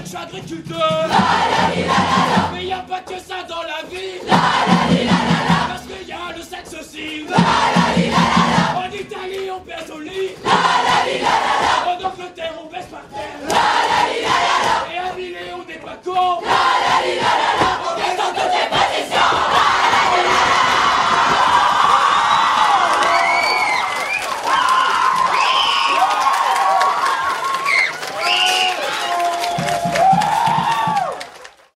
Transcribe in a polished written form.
suis agriculteur. Mais y a pas que ça dans la vie. Parce qu'il y a le sexe aussi. En Italie on baisse au lit. En Angleterre on baisse par terre. Et à Milan on n'est pas con.